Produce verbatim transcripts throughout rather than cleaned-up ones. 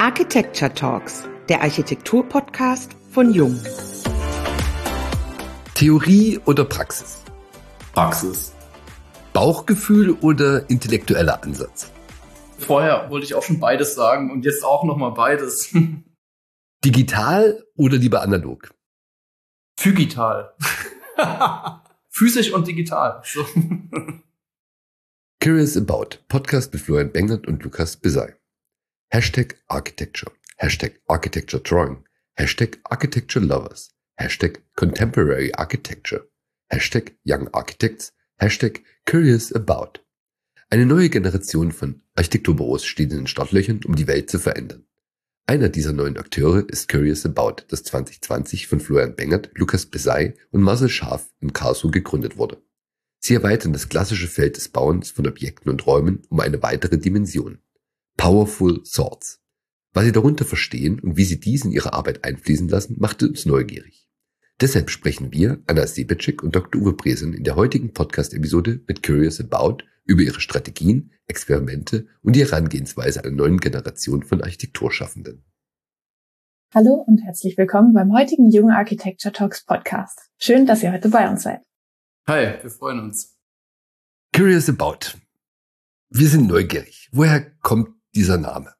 Architecture Talks, der Architektur-Podcast von Jung. Theorie oder Praxis? Praxis. Bauchgefühl oder intellektueller Ansatz? Vorher wollte ich auch schon beides sagen und jetzt auch nochmal beides. Digital oder lieber analog? Phygital. Physisch und digital. So. Curious About, Podcast mit Florian Bengert und Lukas Besey. Hashtag Architecture, Hashtag Architecture Drawing, Hashtag Architecture Lovers, Hashtag Contemporary Architecture, Hashtag Young Architects, Hashtag Curious About. Eine neue Generation von Architekturbüros steht in den Startlöchern, um die Welt zu verändern. Einer dieser neuen Akteure ist Curious About, das zwanzig zwanzig von Florian Bengert, Lukas Besey und Marcel Scharf in Karlsruhe gegründet wurde. Sie erweitern das klassische Feld des Bauens von Objekten und Räumen um eine weitere Dimension. Powerful Thoughts. Was sie darunter verstehen und wie sie dies in ihre Arbeit einfließen lassen, macht uns neugierig. Deshalb sprechen wir, Anna Sebetschik und Doktor Uwe Bresen, in der heutigen Podcast-Episode mit Curious About über ihre Strategien, Experimente und die Herangehensweise einer neuen Generation von Architekturschaffenden. Hallo und herzlich willkommen beim heutigen Jung Architecture Talks Podcast. Schön, dass ihr heute bei uns seid. Hi, wir freuen uns. Curious About. Wir sind neugierig. Woher kommt dieser Name?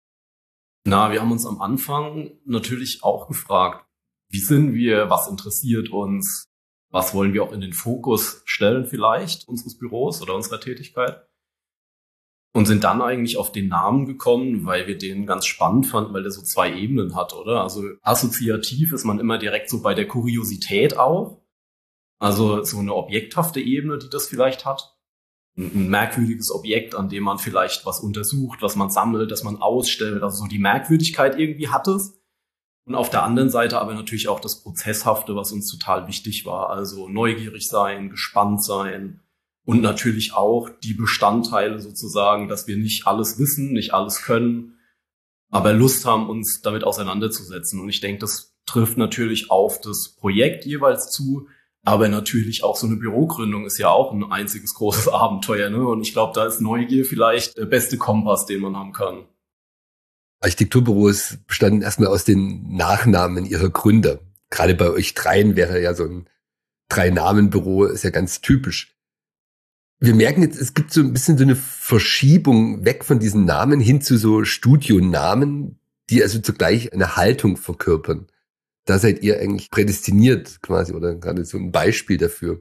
Na, wir haben uns am Anfang natürlich auch gefragt, wie sind wir, was interessiert uns, was wollen wir auch in den Fokus stellen vielleicht unseres Büros oder unserer Tätigkeit? Und sind dann eigentlich auf den Namen gekommen, weil wir den ganz spannend fanden, weil der so zwei Ebenen hat, oder? Also assoziativ ist man immer direkt so bei der Kuriosität auch. Also so eine objekthafte Ebene, die das vielleicht hat. Ein merkwürdiges Objekt, an dem man vielleicht was untersucht, was man sammelt, das man ausstellt. Also so die Merkwürdigkeit irgendwie hat es. Und auf der anderen Seite aber natürlich auch das Prozesshafte, was uns total wichtig war. Also neugierig sein, gespannt sein und natürlich auch die Bestandteile sozusagen, dass wir nicht alles wissen, nicht alles können, aber Lust haben, uns damit auseinanderzusetzen. Und ich denke, das trifft natürlich auf das Projekt jeweils zu, aber natürlich auch so eine Bürogründung ist ja auch ein einziges großes Abenteuer, ne? Und ich glaube, da ist Neugier vielleicht der beste Kompass, den man haben kann. Architekturbüros bestanden erstmal aus den Nachnamen ihrer Gründer. Gerade bei euch dreien wäre ja so ein Drei-Namen-Büro, ist ja ganz typisch. Wir merken jetzt, es gibt so ein bisschen so eine Verschiebung weg von diesen Namen hin zu so Studionamen, die also zugleich eine Haltung verkörpern. Da seid ihr eigentlich prädestiniert quasi oder gerade so ein Beispiel dafür.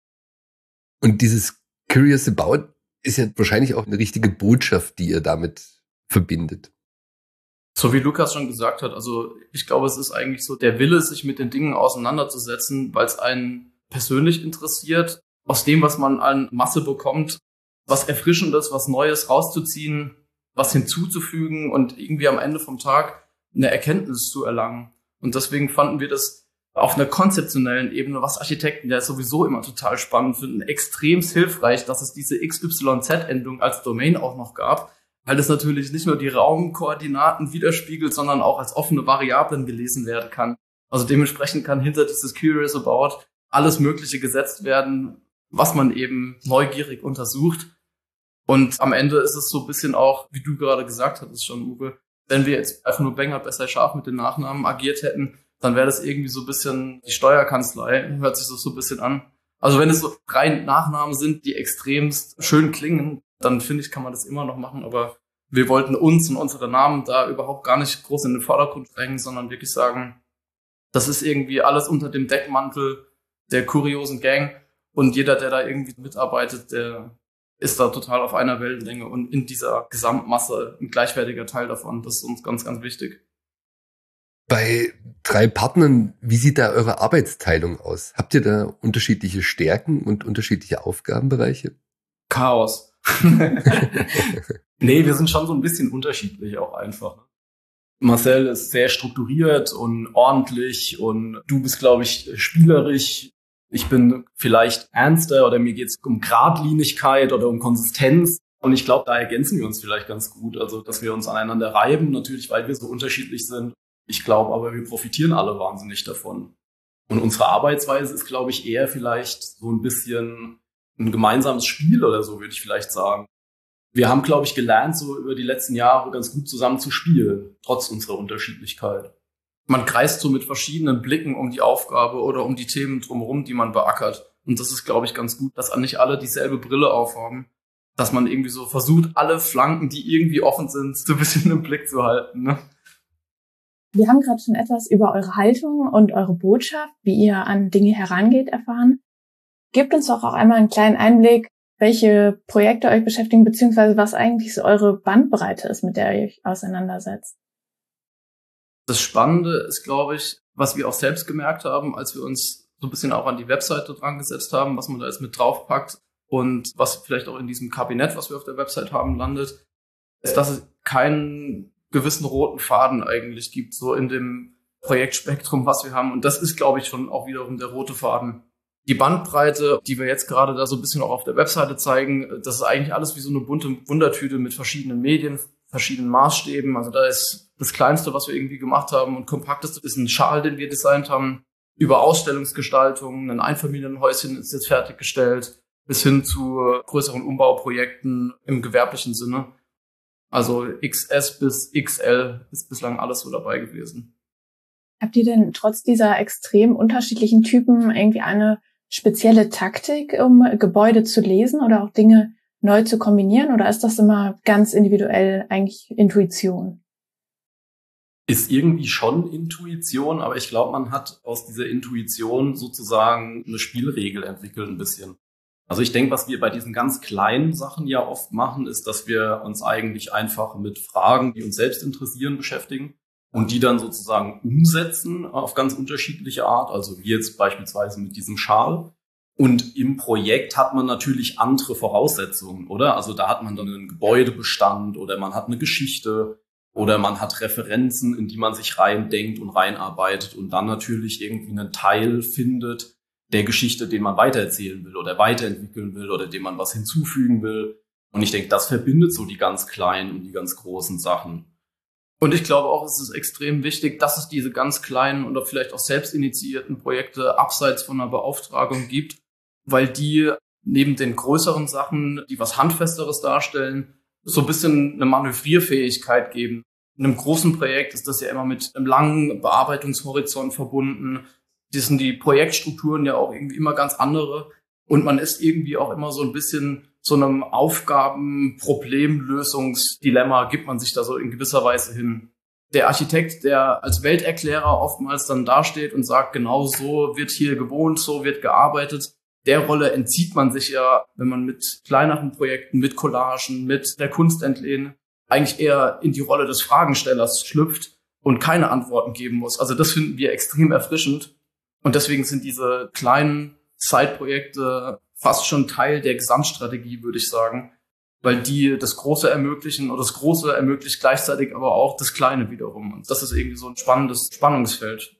Und dieses Curious About ist ja wahrscheinlich auch eine richtige Botschaft, die ihr damit verbindet. So wie Lukas schon gesagt hat, also ich glaube, es ist eigentlich so der Wille, sich mit den Dingen auseinanderzusetzen, weil es einen persönlich interessiert, aus dem, was man an Masse bekommt, was Erfrischendes, was Neues rauszuziehen, was hinzuzufügen und irgendwie am Ende vom Tag eine Erkenntnis zu erlangen. Und deswegen fanden wir das auf einer konzeptionellen Ebene, was Architekten ja sowieso immer total spannend finden, extrem hilfreich, dass es diese X Y Z-Endung als Domain auch noch gab, weil das natürlich nicht nur die Raumkoordinaten widerspiegelt, sondern auch als offene Variablen gelesen werden kann. Also dementsprechend kann hinter dieses Curious About alles Mögliche gesetzt werden, was man eben neugierig untersucht. Und am Ende ist es so ein bisschen auch, wie du gerade gesagt hattest schon, Uwe, wenn wir jetzt einfach nur Bengert, Besser, Scharf mit den Nachnamen agiert hätten, dann wäre das irgendwie so ein bisschen die Steuerkanzlei, hört sich das so ein bisschen an. Also wenn es so drei Nachnamen sind, die extremst schön klingen, dann finde ich, kann man das immer noch machen. Aber wir wollten uns und unsere Namen da überhaupt gar nicht groß in den Vordergrund drängen, sondern wirklich sagen, das ist irgendwie alles unter dem Deckmantel der kuriosen Gang. Und jeder, der da irgendwie mitarbeitet, der ist da total auf einer Wellenlänge und in dieser Gesamtmasse ein gleichwertiger Teil davon. Das ist uns ganz, ganz wichtig. Bei drei Partnern, wie sieht da eure Arbeitsteilung aus? Habt ihr da unterschiedliche Stärken und unterschiedliche Aufgabenbereiche? Chaos. Nee, wir sind schon so ein bisschen unterschiedlich auch einfach. Marcel ist sehr strukturiert und ordentlich und du bist, glaube ich, spielerisch. Ich bin vielleicht ernster oder mir geht es um Geradlinigkeit oder um Konsistenz. Und ich glaube, da ergänzen wir uns vielleicht ganz gut. Also, dass wir uns aneinander reiben, natürlich, weil wir so unterschiedlich sind. Ich glaube aber, wir profitieren alle wahnsinnig davon. Und unsere Arbeitsweise ist, glaube ich, eher vielleicht so ein bisschen ein gemeinsames Spiel oder so, würde ich vielleicht sagen. Wir haben, glaube ich, gelernt, so über die letzten Jahre ganz gut zusammen zu spielen, trotz unserer Unterschiedlichkeit. Man kreist so mit verschiedenen Blicken um die Aufgabe oder um die Themen drumherum, die man beackert. Und das ist, glaube ich, ganz gut, dass nicht alle dieselbe Brille aufhaben. Dass man irgendwie so versucht, alle Flanken, die irgendwie offen sind, so ein bisschen im Blick zu halten, ne? Wir haben gerade schon etwas über eure Haltung und eure Botschaft, wie ihr an Dinge herangeht, erfahren. Gebt uns doch auch einmal einen kleinen Einblick, welche Projekte euch beschäftigen, beziehungsweise was eigentlich so eure Bandbreite ist, mit der ihr euch auseinandersetzt. Das Spannende ist, glaube ich, was wir auch selbst gemerkt haben, als wir uns so ein bisschen auch an die Webseite dran gesetzt haben, was man da jetzt mit draufpackt und was vielleicht auch in diesem Kabinett, was wir auf der Website haben, landet, ist, dass es keinen gewissen roten Faden eigentlich gibt, so in dem Projektspektrum, was wir haben. Und das ist, glaube ich, schon auch wiederum der rote Faden. Die Bandbreite, die wir jetzt gerade da so ein bisschen auch auf der Webseite zeigen, das ist eigentlich alles wie so eine bunte Wundertüte mit verschiedenen Medien, verschiedenen Maßstäben. Also da ist das Kleinste, was wir irgendwie gemacht haben und kompakteste ist ein Schal, den wir designt haben, über Ausstellungsgestaltung, ein Einfamilienhäuschen ist jetzt fertiggestellt, bis hin zu größeren Umbauprojekten im gewerblichen Sinne. Also X S bis X L ist bislang alles so dabei gewesen. Habt ihr denn trotz dieser extrem unterschiedlichen Typen irgendwie eine spezielle Taktik, um Gebäude zu lesen oder auch Dinge neu zu kombinieren? Oder ist das immer ganz individuell eigentlich Intuition? Ist irgendwie schon Intuition, aber ich glaube, man hat aus dieser Intuition sozusagen eine Spielregel entwickelt ein bisschen. Also ich denke, was wir bei diesen ganz kleinen Sachen ja oft machen, ist, dass wir uns eigentlich einfach mit Fragen, die uns selbst interessieren, beschäftigen und die dann sozusagen umsetzen auf ganz unterschiedliche Art. Also wie jetzt beispielsweise mit diesem Schal. Und im Projekt hat man natürlich andere Voraussetzungen, oder? Also da hat man dann einen Gebäudebestand oder man hat eine Geschichte oder man hat Referenzen, in die man sich reindenkt und reinarbeitet und dann natürlich irgendwie einen Teil findet der Geschichte, den man weitererzählen will oder weiterentwickeln will oder dem man was hinzufügen will. Und ich denke, das verbindet so die ganz kleinen und die ganz großen Sachen. Und ich glaube auch, es ist extrem wichtig, dass es diese ganz kleinen oder vielleicht auch selbst initiierten Projekte abseits von einer Beauftragung gibt, weil die neben den größeren Sachen, die was Handfesteres darstellen, so ein bisschen eine Manövrierfähigkeit geben. In einem großen Projekt ist das ja immer mit einem langen Bearbeitungshorizont verbunden. Die sind die Projektstrukturen ja auch irgendwie immer ganz andere. Und man ist irgendwie auch immer so ein bisschen so einem Aufgaben-Problemlösungsdilemma, gibt man sich da so in gewisser Weise hin. Der Architekt, der als Welterklärer oftmals dann dasteht und sagt, genau so wird hier gewohnt, so wird gearbeitet, der Rolle entzieht man sich ja, wenn man mit kleineren Projekten, mit Collagen, mit der Kunstentlehne eigentlich eher in die Rolle des Fragenstellers schlüpft und keine Antworten geben muss. Also das finden wir extrem erfrischend. Und deswegen sind diese kleinen Side-Projekte fast schon Teil der Gesamtstrategie, würde ich sagen, weil die das Große ermöglichen und das Große ermöglicht gleichzeitig aber auch das Kleine wiederum. Und das ist irgendwie so ein spannendes Spannungsfeld.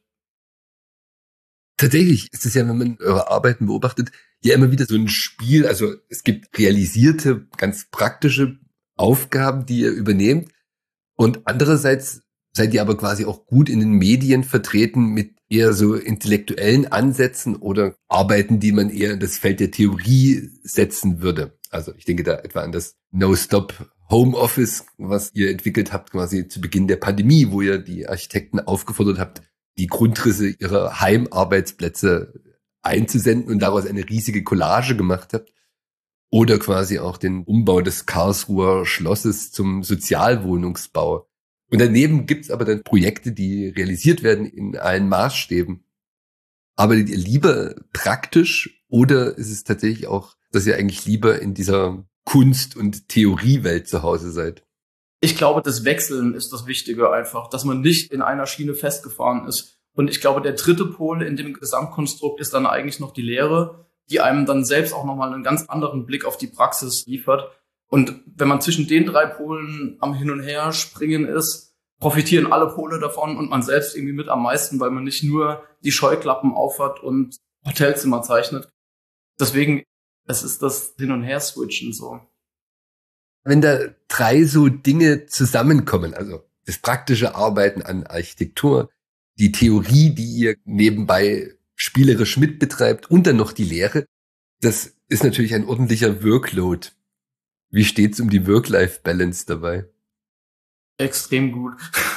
Tatsächlich ist es ja, wenn man eure Arbeiten beobachtet, ja immer wieder so ein Spiel. Also es gibt realisierte, ganz praktische Aufgaben, die ihr übernehmt. Und andererseits seid ihr aber quasi auch gut in den Medien vertreten mit eher so intellektuellen Ansätzen oder Arbeiten, die man eher in das Feld der Theorie setzen würde. Also ich denke da etwa an das No-Stop Homeoffice, was ihr entwickelt habt quasi zu Beginn der Pandemie, wo ihr die Architekten aufgefordert habt, die Grundrisse ihrer Heimarbeitsplätze einzusenden und daraus eine riesige Collage gemacht habt. Oder quasi auch den Umbau des Karlsruher Schlosses zum Sozialwohnungsbau. Und daneben gibt's aber dann Projekte, die realisiert werden in allen Maßstäben. Aber lieber praktisch oder ist es tatsächlich auch, dass ihr eigentlich lieber in dieser Kunst- und Theoriewelt zu Hause seid? Ich glaube, das Wechseln ist das Wichtige einfach, dass man nicht in einer Schiene festgefahren ist. Und ich glaube, der dritte Pol in dem Gesamtkonstrukt ist dann eigentlich noch die Lehre, die einem dann selbst auch nochmal einen ganz anderen Blick auf die Praxis liefert. Und wenn man zwischen den drei Polen am Hin und Her springen ist, profitieren alle Pole davon und man selbst irgendwie mit am meisten, weil man nicht nur die Scheuklappen aufhat und Hotelzimmer zeichnet. Deswegen, es ist das Hin- und Her-Switchen so. Wenn da drei so Dinge zusammenkommen, also das praktische Arbeiten an Architektur, die Theorie, die ihr nebenbei spielerisch mitbetreibt und dann noch die Lehre, das ist natürlich ein ordentlicher Workload. Wie steht's um die Work-Life-Balance dabei? Extrem gut.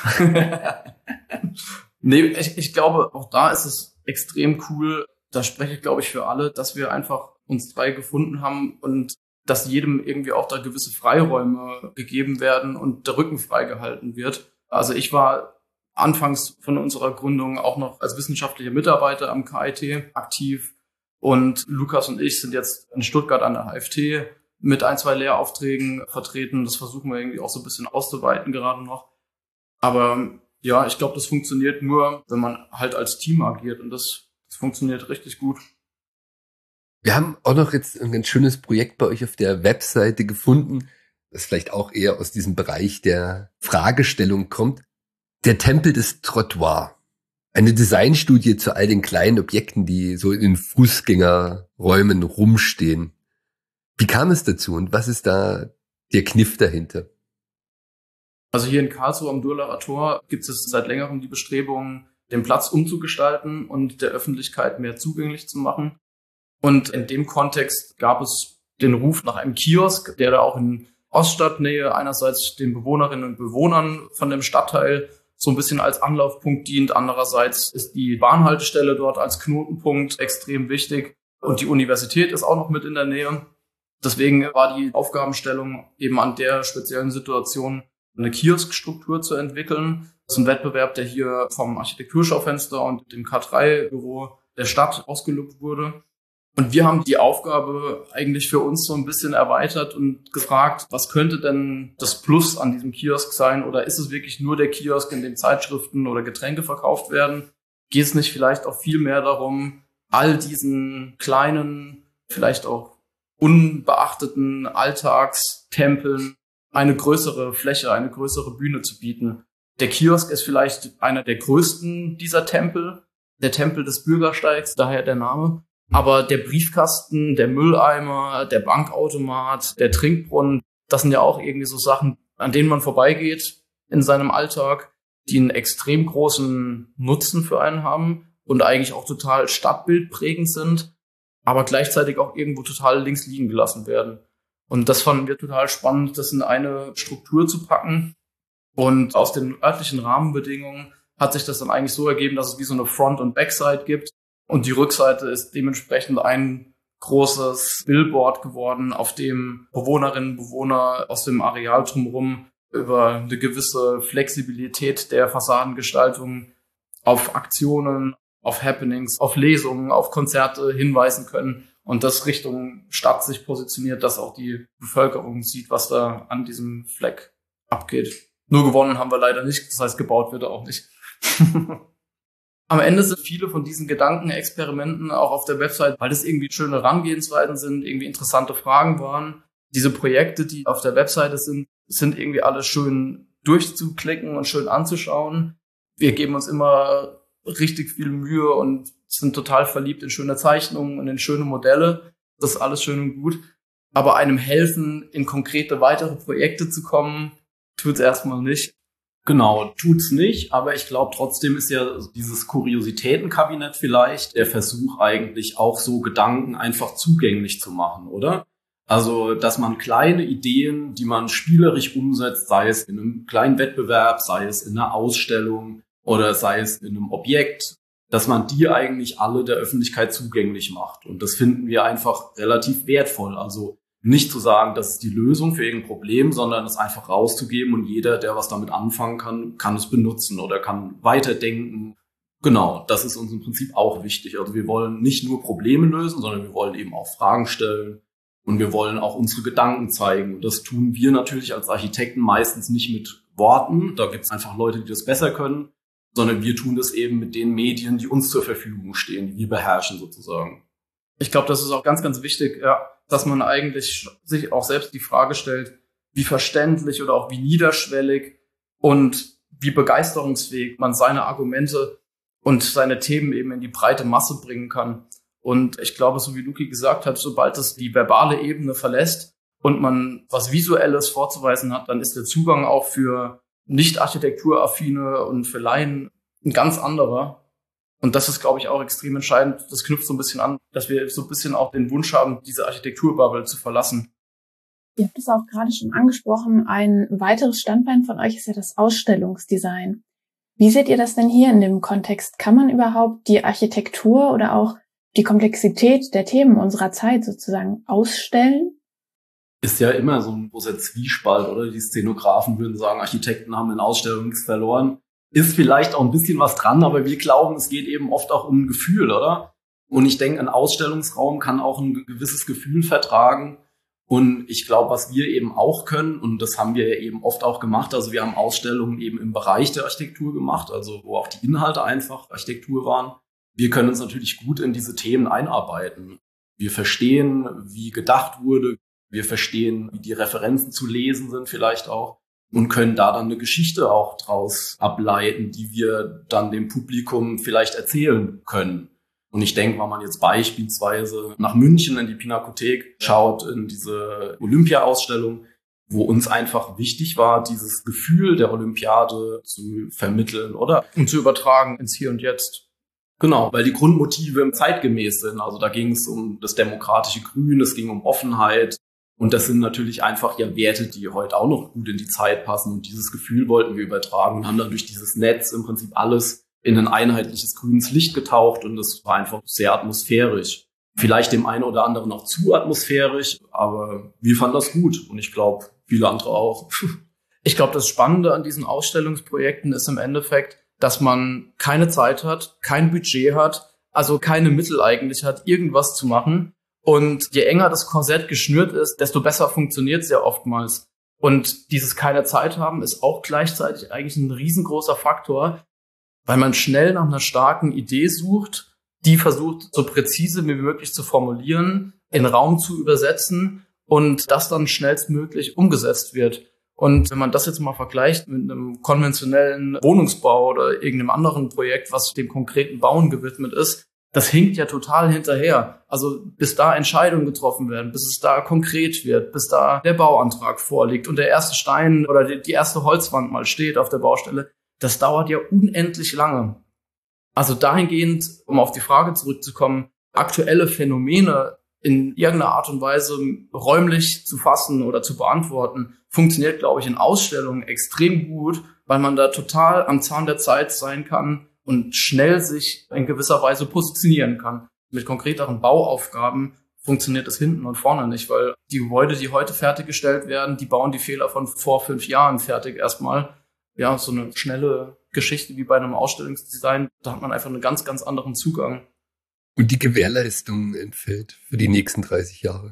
Nee, ich, ich glaube, auch da ist es extrem cool. Da spreche ich, glaube ich, für alle, dass wir einfach uns drei gefunden haben und dass jedem irgendwie auch da gewisse Freiräume gegeben werden und der Rücken freigehalten wird. Also ich war anfangs von unserer Gründung auch noch als wissenschaftlicher Mitarbeiter am K I T aktiv und Lukas und ich sind jetzt in Stuttgart an der H F T mit ein, zwei Lehraufträgen vertreten. Das versuchen wir irgendwie auch so ein bisschen auszuweiten gerade noch. Aber ja, ich glaube, das funktioniert nur, wenn man halt als Team agiert und das, das funktioniert richtig gut. Wir haben auch noch jetzt ein ganz schönes Projekt bei euch auf der Webseite gefunden, das vielleicht auch eher aus diesem Bereich der Fragestellung kommt. Der Tempel des Trottoirs. Eine Designstudie zu all den kleinen Objekten, die so in den Fußgängerräumen rumstehen. Wie kam es dazu und was ist da der Kniff dahinter? Also hier in Karlsruhe am Durlacher Tor gibt es seit längerem die Bestrebungen, den Platz umzugestalten und der Öffentlichkeit mehr zugänglich zu machen. Und in dem Kontext gab es den Ruf nach einem Kiosk, der da auch in Oststadtnähe einerseits den Bewohnerinnen und Bewohnern von dem Stadtteil so ein bisschen als Anlaufpunkt dient. Andererseits ist die Bahnhaltestelle dort als Knotenpunkt extrem wichtig und die Universität ist auch noch mit in der Nähe. Deswegen war die Aufgabenstellung eben an der speziellen Situation eine Kioskstruktur zu entwickeln. Das ist ein Wettbewerb, der hier vom Architekturschaufenster und dem K drei Büro der Stadt ausgelobt wurde. Und wir haben die Aufgabe eigentlich für uns so ein bisschen erweitert und gefragt, was könnte denn das Plus an diesem Kiosk sein? Oder ist es wirklich nur der Kiosk, in dem Zeitschriften oder Getränke verkauft werden? Geht es nicht vielleicht auch viel mehr darum, all diesen kleinen, vielleicht auch unbeachteten Alltagstempeln eine größere Fläche, eine größere Bühne zu bieten? Der Kiosk ist vielleicht einer der größten dieser Tempel, der Tempel des Bürgersteigs, daher der Name. Aber der Briefkasten, der Mülleimer, der Bankautomat, der Trinkbrunnen, das sind ja auch irgendwie so Sachen, an denen man vorbeigeht in seinem Alltag, die einen extrem großen Nutzen für einen haben und eigentlich auch total stadtbildprägend sind, aber gleichzeitig auch irgendwo total links liegen gelassen werden. Und das fanden wir total spannend, das in eine Struktur zu packen. Und aus den örtlichen Rahmenbedingungen hat sich das dann eigentlich so ergeben, dass es wie so eine Front- und Backside gibt. Und die Rückseite ist dementsprechend ein großes Billboard geworden, auf dem Bewohnerinnen und Bewohner aus dem Areal drumherum über eine gewisse Flexibilität der Fassadengestaltung auf Aktionen, auf Happenings, auf Lesungen, auf Konzerte hinweisen können und das Richtung Stadt sich positioniert, dass auch die Bevölkerung sieht, was da an diesem Fleck abgeht. Nur gewonnen haben wir leider nicht, das heißt, gebaut wird er auch nicht. Am Ende sind viele von diesen Gedankenexperimenten auch auf der Website, weil das irgendwie schöne Herangehensweisen sind, irgendwie interessante Fragen waren. Diese Projekte, die auf der Webseite sind, sind irgendwie alle schön durchzuklicken und schön anzuschauen. Wir geben uns immer richtig viel Mühe und sind total verliebt in schöne Zeichnungen und in schöne Modelle. Das ist alles schön und gut. Aber einem helfen, in konkrete weitere Projekte zu kommen, tut's erstmal nicht. Genau, tut's nicht, aber ich glaube, trotzdem ist ja dieses Kuriositätenkabinett vielleicht der Versuch eigentlich auch so Gedanken einfach zugänglich zu machen, oder? Also, dass man kleine Ideen, die man spielerisch umsetzt, sei es in einem kleinen Wettbewerb, sei es in einer Ausstellung oder sei es in einem Objekt, dass man die eigentlich alle der Öffentlichkeit zugänglich macht. Und das finden wir einfach relativ wertvoll. Also nicht zu sagen, das ist die Lösung für irgendein Problem, sondern es einfach rauszugeben und jeder, der was damit anfangen kann, kann es benutzen oder kann weiterdenken. Genau, das ist uns im Prinzip auch wichtig. Also wir wollen nicht nur Probleme lösen, sondern wir wollen eben auch Fragen stellen und wir wollen auch unsere Gedanken zeigen. Und das tun wir natürlich als Architekten meistens nicht mit Worten. Da gibt es einfach Leute, die das besser können, sondern wir tun das eben mit den Medien, die uns zur Verfügung stehen, die wir beherrschen sozusagen. Ich glaube, das ist auch ganz, ganz wichtig, ja, dass man eigentlich sich auch selbst die Frage stellt, wie verständlich oder auch wie niederschwellig und wie begeisterungsfähig man seine Argumente und seine Themen eben in die breite Masse bringen kann. Und ich glaube, so wie Luki gesagt hat, sobald es die verbale Ebene verlässt und man was Visuelles vorzuweisen hat, dann ist der Zugang auch für nicht architekturaffine und für Laien ein ganz anderer. Und das ist, glaube ich, auch extrem entscheidend. Das knüpft so ein bisschen an, dass wir so ein bisschen auch den Wunsch haben, diese Architekturbubble zu verlassen. Ihr habt es auch gerade schon angesprochen, ein weiteres Standbein von euch ist ja das Ausstellungsdesign. Wie seht ihr das denn hier in dem Kontext? Kann man überhaupt die Architektur oder auch die Komplexität der Themen unserer Zeit sozusagen ausstellen? Ist ja immer so ein großer Zwiespalt, oder? Die Szenografen würden sagen, Architekten haben in Ausstellungen nichts verloren. Ist vielleicht auch ein bisschen was dran, aber wir glauben, es geht eben oft auch um ein Gefühl, oder? Und ich denke, ein Ausstellungsraum kann auch ein gewisses Gefühl vertragen. Und ich glaube, was wir eben auch können, und das haben wir ja eben oft auch gemacht, also wir haben Ausstellungen eben im Bereich der Architektur gemacht, also wo auch die Inhalte einfach Architektur waren. Wir können uns natürlich gut in diese Themen einarbeiten. Wir verstehen, wie gedacht wurde. Wir verstehen, wie die Referenzen zu lesen sind vielleicht auch und können da dann eine Geschichte auch draus ableiten, die wir dann dem Publikum vielleicht erzählen können. Und ich denke, wenn man jetzt beispielsweise nach München in die Pinakothek schaut, in diese Olympia-Ausstellung, wo uns einfach wichtig war, dieses Gefühl der Olympiade zu vermitteln, oder? Und zu übertragen ins Hier und Jetzt. Genau, weil die Grundmotive zeitgemäß sind. Also da ging es um das demokratische Grün, es ging um Offenheit. Und das sind natürlich einfach ja Werte, die heute auch noch gut in die Zeit passen. Und dieses Gefühl wollten wir übertragen und haben dann durch dieses Netz im Prinzip alles in ein einheitliches grünes Licht getaucht. Und das war einfach sehr atmosphärisch. Vielleicht dem einen oder anderen auch zu atmosphärisch, aber wir fanden das gut. Und ich glaube, viele andere auch. Ich glaube, das Spannende an diesen Ausstellungsprojekten ist im Endeffekt, dass man keine Zeit hat, kein Budget hat, also keine Mittel eigentlich hat, irgendwas zu machen. Und je enger das Korsett geschnürt ist, desto besser funktioniert es ja oftmals. Und dieses keine Zeit haben ist auch gleichzeitig eigentlich ein riesengroßer Faktor, weil man schnell nach einer starken Idee sucht, die versucht, so präzise wie möglich zu formulieren, in Raum zu übersetzen und das dann schnellstmöglich umgesetzt wird. Und wenn man das jetzt mal vergleicht mit einem konventionellen Wohnungsbau oder irgendeinem anderen Projekt, was dem konkreten Bauen gewidmet ist, das hinkt ja total hinterher. Also bis da Entscheidungen getroffen werden, bis es da konkret wird, bis da der Bauantrag vorliegt und der erste Stein oder die erste Holzwand mal steht auf der Baustelle, das dauert ja unendlich lange. Also dahingehend, um auf die Frage zurückzukommen, aktuelle Phänomene in irgendeiner Art und Weise räumlich zu fassen oder zu beantworten, funktioniert, glaube ich, in Ausstellungen extrem gut, weil man da total am Zahn der Zeit sein kann und schnell sich in gewisser Weise positionieren kann. Mit konkreteren Bauaufgaben funktioniert das hinten und vorne nicht, weil die Gebäude, die heute fertiggestellt werden, die bauen die Fehler von vor fünf Jahren fertig erstmal. Ja, so eine schnelle Geschichte wie bei einem Ausstellungsdesign, da hat man einfach einen ganz, ganz anderen Zugang. Und die Gewährleistung entfällt für die nächsten dreißig Jahre.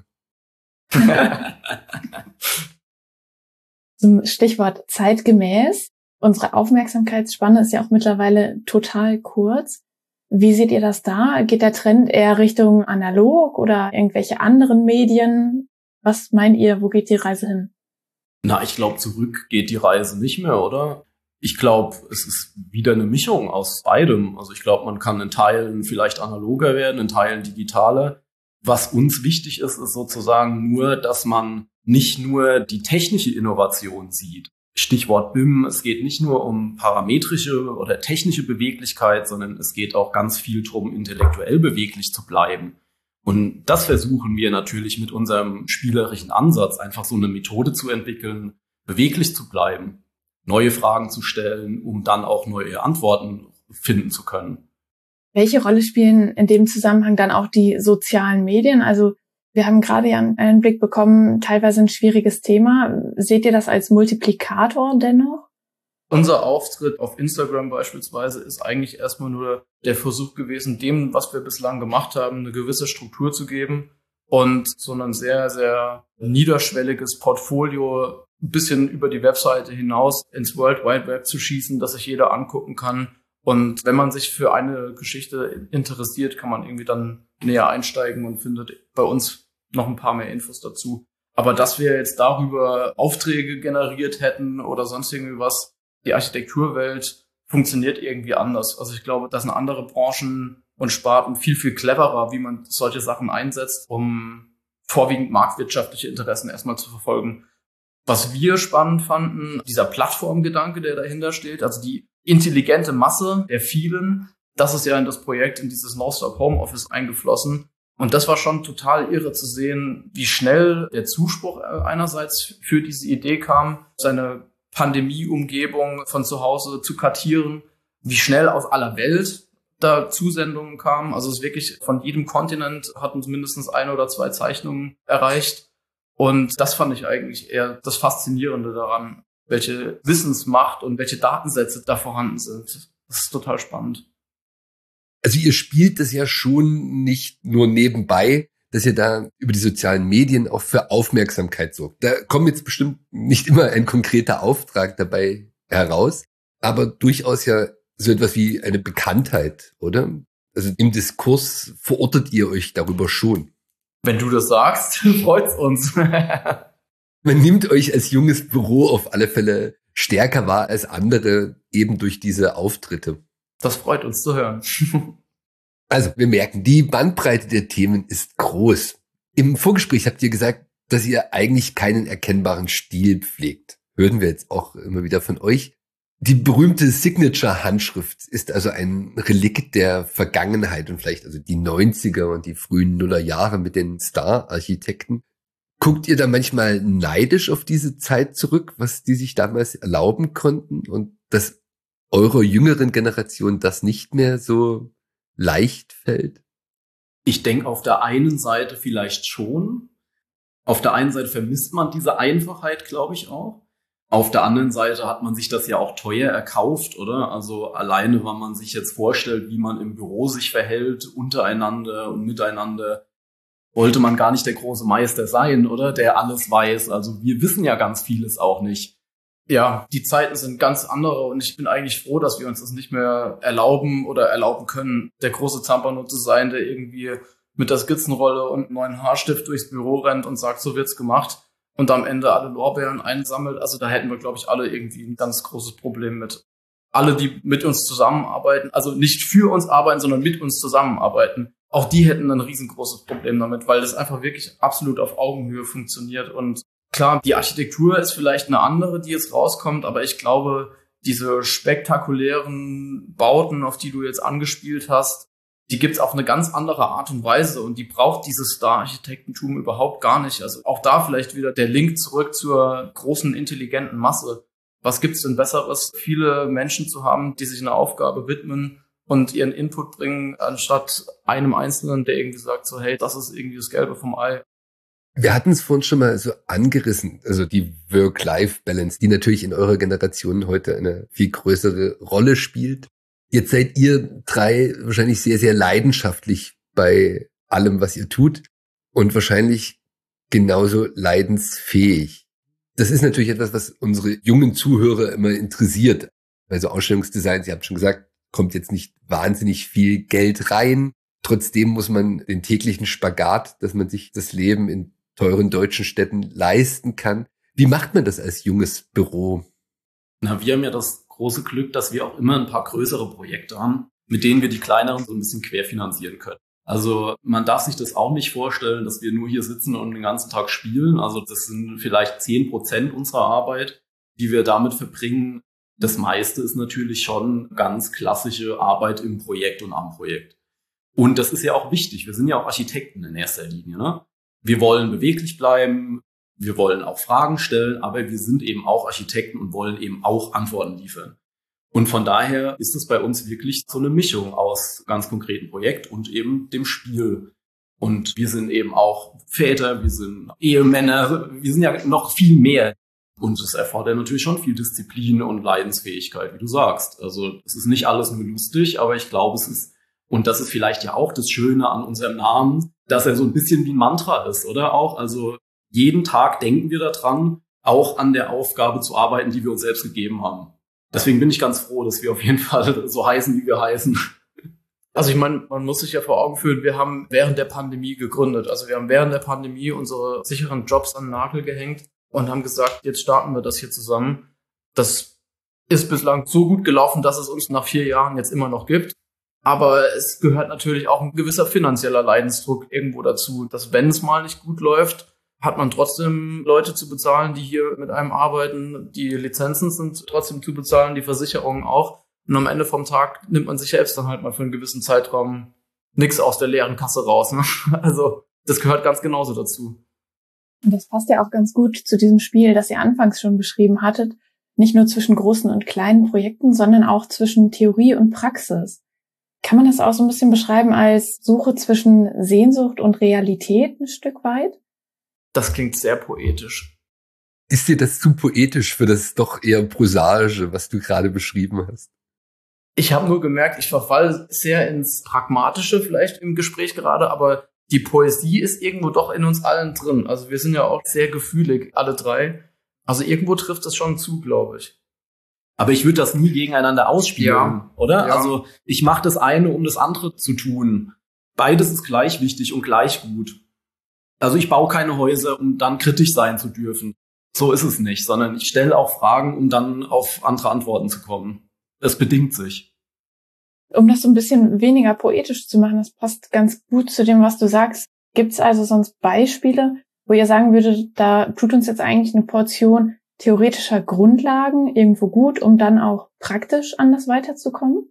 Zum Stichwort zeitgemäß. Unsere Aufmerksamkeitsspanne ist ja auch mittlerweile total kurz. Wie seht ihr das da? Geht der Trend eher Richtung analog oder irgendwelche anderen Medien? Was meint ihr, wo geht die Reise hin? Na, ich glaube, zurück geht die Reise nicht mehr, oder? Ich glaube, es ist wieder eine Mischung aus beidem. Also ich glaube, man kann in Teilen vielleicht analoger werden, in Teilen digitaler. Was uns wichtig ist, ist sozusagen nur, dass man nicht nur die technische Innovation sieht. Stichwort B I M, es geht nicht nur um parametrische oder technische Beweglichkeit, sondern es geht auch ganz viel darum, intellektuell beweglich zu bleiben. Und das versuchen wir natürlich mit unserem spielerischen Ansatz, einfach so eine Methode zu entwickeln, beweglich zu bleiben, neue Fragen zu stellen, um dann auch neue Antworten finden zu können. Welche Rolle spielen in dem Zusammenhang dann auch die sozialen Medien? Also wir haben gerade ja einen Einblick bekommen, teilweise ein schwieriges Thema. Seht ihr das als Multiplikator dennoch? Unser Auftritt auf Instagram beispielsweise ist eigentlich erstmal nur der Versuch gewesen, dem, was wir bislang gemacht haben, eine gewisse Struktur zu geben und so ein sehr, sehr niederschwelliges Portfolio ein bisschen über die Webseite hinaus ins World Wide Web zu schießen, dass sich jeder angucken kann. Und wenn man sich für eine Geschichte interessiert, kann man irgendwie dann näher einsteigen und findet bei uns noch ein paar mehr Infos dazu. Aber dass wir jetzt darüber Aufträge generiert hätten oder sonst irgendwie was, die Architekturwelt funktioniert irgendwie anders. Also ich glaube, da sind andere Branchen und Sparten viel, viel cleverer, wie man solche Sachen einsetzt, um vorwiegend marktwirtschaftliche Interessen erstmal zu verfolgen. Was wir spannend fanden, dieser Plattformgedanke, der dahinter steht, also die intelligente Masse der vielen, das ist ja in das Projekt, in dieses No-Stop Homeoffice eingeflossen. Und das war schon total irre zu sehen, wie schnell der Zuspruch einerseits für diese Idee kam, seine Pandemie-Umgebung von zu Hause zu kartieren, wie schnell aus aller Welt da Zusendungen kamen. Also es ist wirklich von jedem Kontinent hatten mindestens eine oder zwei Zeichnungen erreicht. Und das fand ich eigentlich eher das Faszinierende daran, welche Wissensmacht und welche Datensätze da vorhanden sind. Das ist total spannend. Also ihr spielt das ja schon nicht nur nebenbei, dass ihr da über die sozialen Medien auch für Aufmerksamkeit sorgt. Da kommt jetzt bestimmt nicht immer ein konkreter Auftrag dabei heraus, aber durchaus ja so etwas wie eine Bekanntheit, oder? Also im Diskurs verortet ihr euch darüber schon. Wenn du das sagst, freut's uns. Man nimmt euch als junges Büro auf alle Fälle stärker wahr als andere, eben durch diese Auftritte. Das freut uns zu hören. Also, wir merken, die Bandbreite der Themen ist groß. Im Vorgespräch habt ihr gesagt, dass ihr eigentlich keinen erkennbaren Stil pflegt. Hören wir jetzt auch immer wieder von euch. Die berühmte Signature-Handschrift ist also ein Relikt der Vergangenheit und vielleicht also die neunziger und die frühen Nullerjahre mit den Star-Architekten. Guckt ihr da manchmal neidisch auf diese Zeit zurück, was die sich damals erlauben konnten und dass eurer jüngeren Generation das nicht mehr so leicht fällt? Ich denke auf der einen Seite vielleicht schon. Auf der einen Seite vermisst man diese Einfachheit, glaube ich auch. Auf der anderen Seite hat man sich das ja auch teuer erkauft, oder? Also alleine, wenn man sich jetzt vorstellt, wie man im Büro sich verhält, untereinander und miteinander, wollte man gar nicht der große Meister sein, oder? Der alles weiß. Also wir wissen ja ganz vieles auch nicht. Ja, die Zeiten sind ganz andere und ich bin eigentlich froh, dass wir uns das nicht mehr erlauben oder erlauben können, der große Zampano zu sein, der irgendwie mit der Skizzenrolle und einem neuen Haarstift durchs Büro rennt und sagt, so wird's gemacht und am Ende alle Lorbeeren einsammelt. Also da hätten wir, glaube ich, alle irgendwie ein ganz großes Problem mit. Alle, die mit uns zusammenarbeiten, also nicht für uns arbeiten, sondern mit uns zusammenarbeiten, auch die hätten ein riesengroßes Problem damit, weil das einfach wirklich absolut auf Augenhöhe funktioniert. Und klar, die Architektur ist vielleicht eine andere, die jetzt rauskommt, aber ich glaube, diese spektakulären Bauten, auf die du jetzt angespielt hast, die gibt's auf eine ganz andere Art und Weise und die braucht dieses Star-Architektentum überhaupt gar nicht. Also auch da vielleicht wieder der Link zurück zur großen, intelligenten Masse. Was gibt's denn Besseres, viele Menschen zu haben, die sich einer Aufgabe widmen und ihren Input bringen, anstatt einem Einzelnen, der irgendwie sagt so, hey, das ist irgendwie das Gelbe vom Ei. Wir hatten es vorhin schon mal so angerissen, also die Work-Life-Balance, die natürlich in eurer Generation heute eine viel größere Rolle spielt. Jetzt seid ihr drei wahrscheinlich sehr, sehr leidenschaftlich bei allem, was ihr tut und wahrscheinlich genauso leidensfähig. Das ist natürlich etwas, was unsere jungen Zuhörer immer interessiert. Bei so Ausstellungsdesigns, ihr habt schon gesagt, kommt jetzt nicht wahnsinnig viel Geld rein. Trotzdem muss man den täglichen Spagat, dass man sich das Leben in teuren deutschen Städten leisten kann. Wie macht man das als junges Büro? Na, wir haben ja das große Glück, dass wir auch immer ein paar größere Projekte haben, mit denen wir die kleineren so ein bisschen querfinanzieren können. Also man darf sich das auch nicht vorstellen, dass wir nur hier sitzen und den ganzen Tag spielen. Also das sind vielleicht zehn Prozent unserer Arbeit, die wir damit verbringen. Das meiste ist natürlich schon ganz klassische Arbeit im Projekt und am Projekt. Und das ist ja auch wichtig. Wir sind ja auch Architekten in erster Linie, ne? Wir wollen beweglich bleiben, wir wollen auch Fragen stellen, aber wir sind eben auch Architekten und wollen eben auch Antworten liefern. Und von daher ist es bei uns wirklich so eine Mischung aus ganz konkreten Projekt und eben dem Spiel. Und wir sind eben auch Väter, wir sind Ehemänner, wir sind ja noch viel mehr. Und es erfordert natürlich schon viel Disziplin und Leidensfähigkeit, wie du sagst. Also es ist nicht alles nur lustig, aber ich glaube, es ist, und das ist vielleicht ja auch das Schöne an unserem Namen, dass er so ein bisschen wie ein Mantra ist, oder auch? Also jeden Tag denken wir daran, auch an der Aufgabe zu arbeiten, die wir uns selbst gegeben haben. Deswegen bin ich ganz froh, dass wir auf jeden Fall so heißen, wie wir heißen. Also ich meine, man muss sich ja vor Augen führen, wir haben während der Pandemie gegründet. Also wir haben während der Pandemie unsere sicheren Jobs an den Nagel gehängt und haben gesagt, jetzt starten wir das hier zusammen. Das ist bislang so gut gelaufen, dass es uns nach vier Jahren jetzt immer noch gibt. Aber es gehört natürlich auch ein gewisser finanzieller Leidensdruck irgendwo dazu, dass wenn es mal nicht gut läuft, hat man trotzdem Leute zu bezahlen, die hier mit einem arbeiten. Die Lizenzen sind trotzdem zu bezahlen, die Versicherungen auch. Und am Ende vom Tag nimmt man sich selbst dann halt mal für einen gewissen Zeitraum nix aus der leeren Kasse raus. Ne? Also das gehört ganz genauso dazu. Und das passt ja auch ganz gut zu diesem Spiel, das ihr anfangs schon beschrieben hattet. Nicht nur zwischen großen und kleinen Projekten, sondern auch zwischen Theorie und Praxis. Kann man das auch so ein bisschen beschreiben als Suche zwischen Sehnsucht und Realität ein Stück weit? Das klingt sehr poetisch. Ist dir das zu poetisch für das doch eher Prosaische, was du gerade beschrieben hast? Ich habe nur gemerkt, ich verfall sehr ins Pragmatische vielleicht im Gespräch gerade, aber die Poesie ist irgendwo doch in uns allen drin. Also wir sind ja auch sehr gefühlig, alle drei. Also irgendwo trifft das schon zu, glaube ich. Aber ich würde das nie gegeneinander ausspielen, ja. oder? Ja. Also ich mache das eine, um das andere zu tun. Beides ist gleich wichtig und gleich gut. Also ich baue keine Häuser, um dann kritisch sein zu dürfen. So ist es nicht, sondern ich stelle auch Fragen, um dann auf andere Antworten zu kommen. Es bedingt sich. Um das so ein bisschen weniger poetisch zu machen, das passt ganz gut zu dem, was du sagst. Gibt es also sonst Beispiele, wo ihr sagen würdet, da tut uns jetzt eigentlich eine Portion theoretischer Grundlagen irgendwo gut, um dann auch praktisch anders weiterzukommen?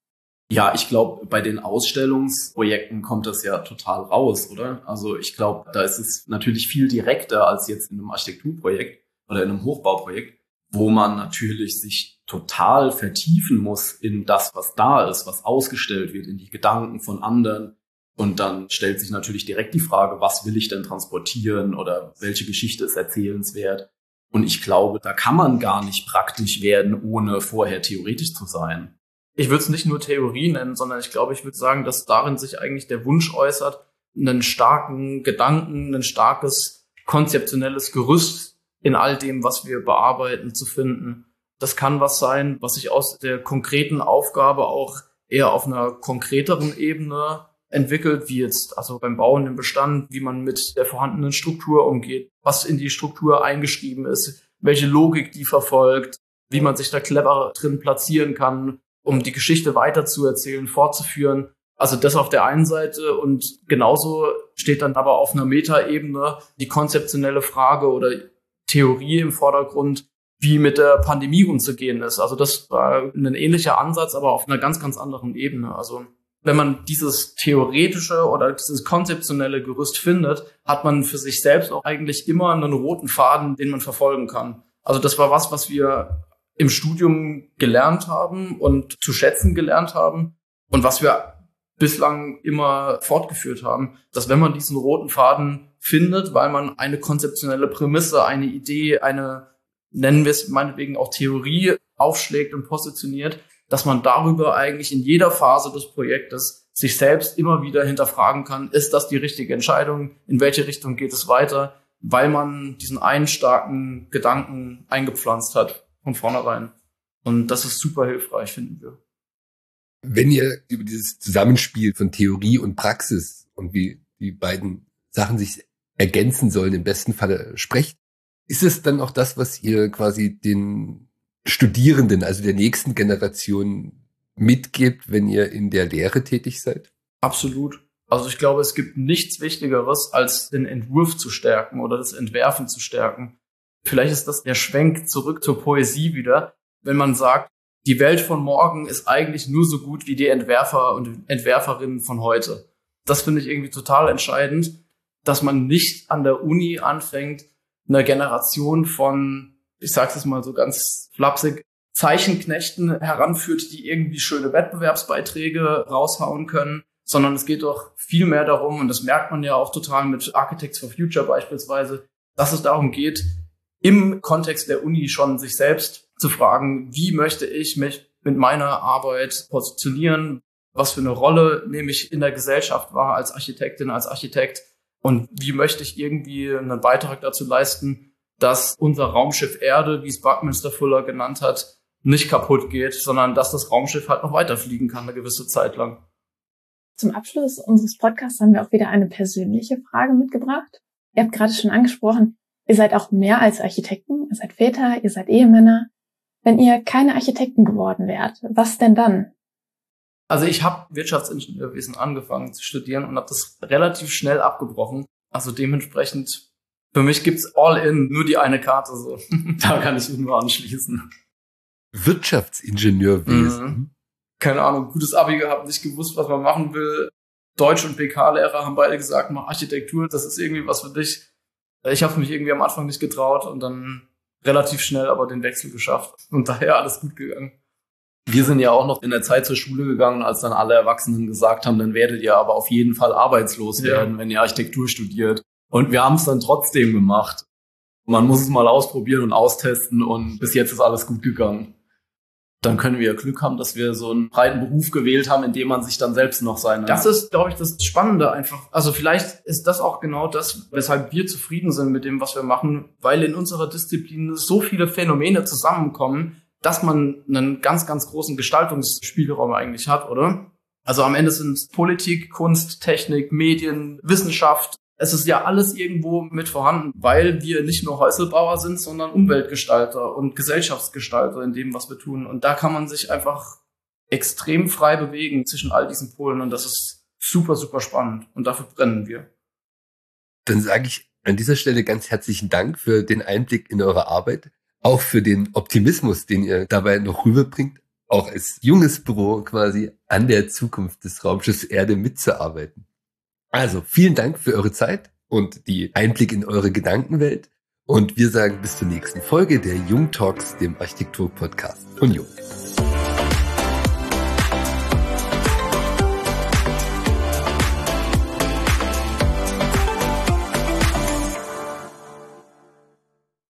Ja, ich glaube, bei den Ausstellungsprojekten kommt das ja total raus, oder? Also ich glaube, da ist es natürlich viel direkter als jetzt in einem Architekturprojekt oder in einem Hochbauprojekt, wo man natürlich sich total vertiefen muss in das, was da ist, was ausgestellt wird, in die Gedanken von anderen. Und dann stellt sich natürlich direkt die Frage, was will ich denn transportieren oder welche Geschichte ist erzählenswert? Und ich glaube, da kann man gar nicht praktisch werden, ohne vorher theoretisch zu sein. Ich würde es nicht nur Theorie nennen, sondern ich glaube, ich würde sagen, dass darin sich eigentlich der Wunsch äußert, einen starken Gedanken, ein starkes konzeptionelles Gerüst in all dem, was wir bearbeiten, zu finden. Das kann was sein, was sich aus der konkreten Aufgabe auch eher auf einer konkreteren Ebene entwickelt, wie jetzt also beim Bauen im Bestand, wie man mit der vorhandenen Struktur umgeht, was in die Struktur eingeschrieben ist, welche Logik die verfolgt, wie man sich da clever drin platzieren kann, um die Geschichte weiterzuerzählen, fortzuführen. Also das auf der einen Seite, und genauso steht dann aber auf einer Metaebene die konzeptionelle Frage oder Theorie im Vordergrund, wie mit der Pandemie umzugehen ist. Also das war ein ähnlicher Ansatz, aber auf einer ganz, ganz anderen Ebene. Also wenn man dieses theoretische oder dieses konzeptionelle Gerüst findet, hat man für sich selbst auch eigentlich immer einen roten Faden, den man verfolgen kann. Also das war was, was wir im Studium gelernt haben und zu schätzen gelernt haben und was wir bislang immer fortgeführt haben, dass wenn man diesen roten Faden findet, weil man eine konzeptionelle Prämisse, eine Idee, eine, nennen wir es meinetwegen auch Theorie, aufschlägt und positioniert, dass man darüber eigentlich in jeder Phase des Projektes sich selbst immer wieder hinterfragen kann, ist das die richtige Entscheidung, in welche Richtung geht es weiter, weil man diesen einen starken Gedanken eingepflanzt hat von vornherein. Und das ist super hilfreich, finden wir. Wenn ihr über dieses Zusammenspiel von Theorie und Praxis und wie die beiden Sachen sich ergänzen sollen, im besten Falle sprecht, ist es dann auch das, was ihr quasi den Studierenden, also der nächsten Generation mitgebt, wenn ihr in der Lehre tätig seid? Absolut. Also ich glaube, es gibt nichts Wichtigeres, als den Entwurf zu stärken oder das Entwerfen zu stärken. Vielleicht ist das der Schwenk zurück zur Poesie wieder, wenn man sagt, die Welt von morgen ist eigentlich nur so gut wie die Entwerfer und Entwerferinnen von heute. Das finde ich irgendwie total entscheidend, dass man nicht an der Uni anfängt, eine Generation von, ich sag's jetzt mal so ganz flapsig, Zeichenknechten heranführt, die irgendwie schöne Wettbewerbsbeiträge raushauen können, sondern es geht doch viel mehr darum, und das merkt man ja auch total mit Architects for Future beispielsweise, dass es darum geht, im Kontext der Uni schon sich selbst zu fragen, wie möchte ich mich mit meiner Arbeit positionieren, was für eine Rolle nehme ich in der Gesellschaft wahr als Architektin, als Architekt, und wie möchte ich irgendwie einen Beitrag dazu leisten, dass unser Raumschiff Erde, wie es Buckminster Fuller genannt hat, nicht kaputt geht, sondern dass das Raumschiff halt noch weiterfliegen kann eine gewisse Zeit lang. Zum Abschluss unseres Podcasts haben wir auch wieder eine persönliche Frage mitgebracht. Ihr habt gerade schon angesprochen, ihr seid auch mehr als Architekten, ihr seid Väter, ihr seid Ehemänner. Wenn ihr keine Architekten geworden wärt, was denn dann? Also ich habe Wirtschaftsingenieurwesen angefangen zu studieren und habe das relativ schnell abgebrochen. Also dementsprechend, für mich gibt's all in, nur die eine Karte so. Da kann ich mich nur anschließen. Wirtschaftsingenieurwesen? Mhm. Keine Ahnung, gutes Abi gehabt, nicht gewusst, was man machen will. Deutsch- und B K-Lehrer haben beide gesagt, mach Architektur, das ist irgendwie was für dich. Ich habe mich irgendwie am Anfang nicht getraut und dann relativ schnell aber den Wechsel geschafft. Und daher alles gut gegangen. Wir sind ja auch noch in der Zeit zur Schule gegangen, als dann alle Erwachsenen gesagt haben, dann werdet ihr aber auf jeden Fall arbeitslos werden, ja, wenn ihr Architektur studiert. Und wir haben es dann trotzdem gemacht. Man muss es mal ausprobieren und austesten und bis jetzt ist alles gut gegangen. Dann können wir ja Glück haben, dass wir so einen breiten Beruf gewählt haben, in dem man sich dann selbst noch seine... Das ist, glaube ich, das Spannende einfach. Also vielleicht ist das auch genau das, weshalb wir zufrieden sind mit dem, was wir machen, weil in unserer Disziplin so viele Phänomene zusammenkommen, dass man einen ganz, ganz großen Gestaltungsspielraum eigentlich hat, oder? Also am Ende sind es Politik, Kunst, Technik, Medien, Wissenschaft. Es ist ja alles irgendwo mit vorhanden, weil wir nicht nur Häuselbauer sind, sondern Umweltgestalter und Gesellschaftsgestalter in dem, was wir tun. Und da kann man sich einfach extrem frei bewegen zwischen all diesen Polen. Und das ist super, super spannend. Und dafür brennen wir. Dann sage ich an dieser Stelle ganz herzlichen Dank für den Einblick in eure Arbeit. Auch für den Optimismus, den ihr dabei noch rüberbringt, auch als junges Büro quasi an der Zukunft des Raumschiffs Erde mitzuarbeiten. Also vielen Dank für eure Zeit und die Einblick in eure Gedankenwelt. Und wir sagen bis zur nächsten Folge der Jung Talks, dem Architektur-Podcast von Jung.